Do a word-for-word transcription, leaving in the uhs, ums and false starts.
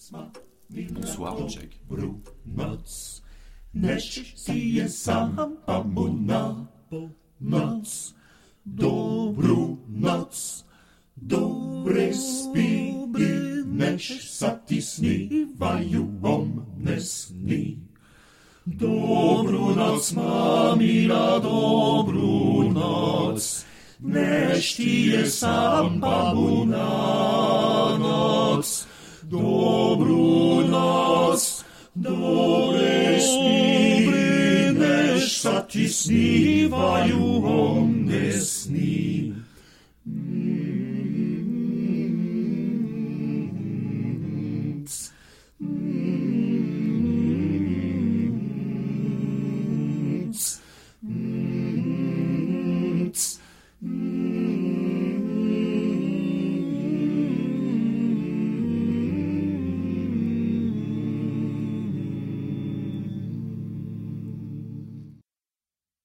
Bonsoir, Jack. Noc, než si je sám a mu na noc. Dobrú noc, dobre spí, než sa ti snívajú omne sny. Dobrú noc, mamina, dobrú noc, než ti je sám pamu na noc. Dobrú noc, dobre spí, než sa ti snívajú omne